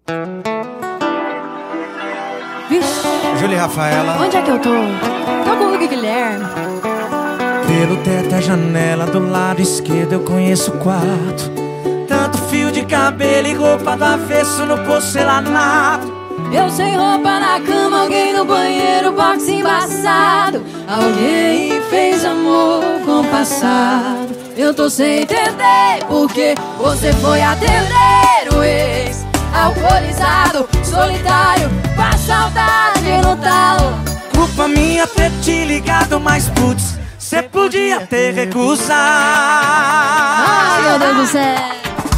Vixe, Júlia e Rafaela. onde é que eu tô? Tô com o Hugo e Guilherme. Pelo teto e janela do lado esquerdo eu conheço o quarto. Tanto fio de cabelo e roupa do avesso no porcelanato. Eu sem roupa na cama, alguém no banheiro, boxe embaçado. Alguém fez amor compassado. Eu tô sem entender porque você foi atender o ex. Alcoolizado, solitário, com a saudade no talo. Culpa minha ter te ligado, mas putz, cê podia ter recusado. Ai, meu Deus do céu.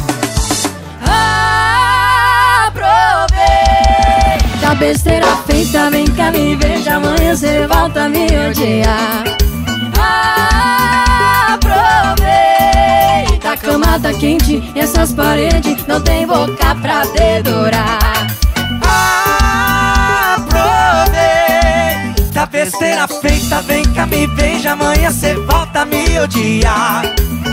Aproveita, besteira feita, vem cá me veja, amanhã cê volta a me odiar. Aproveita, a cama tá quente e essas paredes não tem boca pra dedurar. Aproveita, besteira feita, vem cá me veja, amanhã cê volta a me odiar.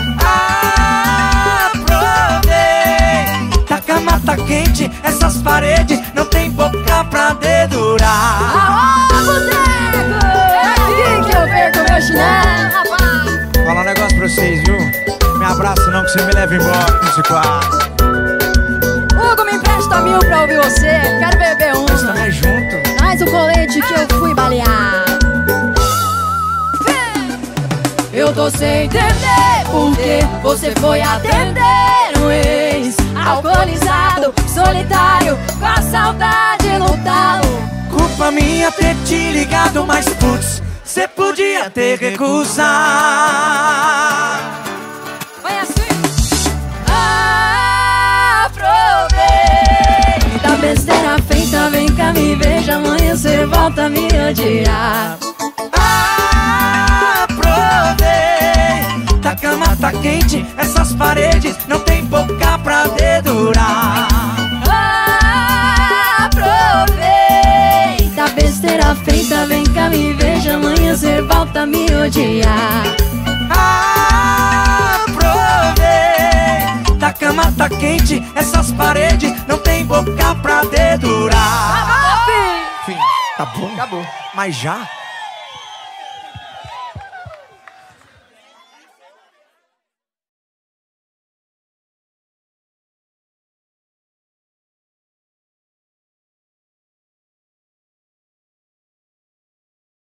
Aproveita, a cama tá quente, essas paredes não tem boca pra dedurar. Alô, boteco! É aqui que eu perco meu chinelo, rapaz. Falar um negócio pra vocês, viu? Me abraça não que você me leva embora desse quarto. Hugo, me empresta 1000 pra ouvir você. Quero beber um. Nós também junto. Traz o colete que eu fui balear. Eu tô sem entender porque você foi atender um ex. Alcoolizado, solitário, com a saudade no talo. Culpa minha ter te ligado, mas putz, cê podia ter recusado. Vai assim. Aproveita, besteira feita, vem cá me veja, amanhã cê volta a me odiar. Aproveita, a cama tá quente, essas paredes não tem boca pra dedurar. Aproveita, besteira feita, vem cá me veja, amanhã cê volta a me odiar. Aproveita, a cama tá quente, essas paredes não tem boca pra dedurar. Fim. Fim, tá bom? Acabou. Mas já?